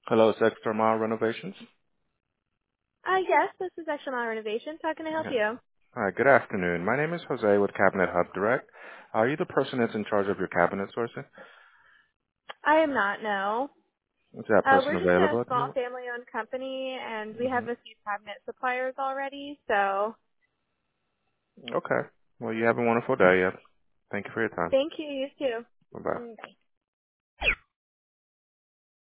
Hello, it's Extra Mile Renovations. Yes, this is Extra Mile Renovations. How can I help Yeah. you? Hi, good afternoon. My name is Jose with Cabinet Hub Direct. Are you the person that's in charge of your cabinet sourcing? I am not, no. Is that person We're just a available at the small moment? family-owned company, and we have a hmm few cabinet suppliers already, so Okay. Well, you have a wonderful day. Yeah. Thank you for your time. thank you, you too. Bye-bye. Bye.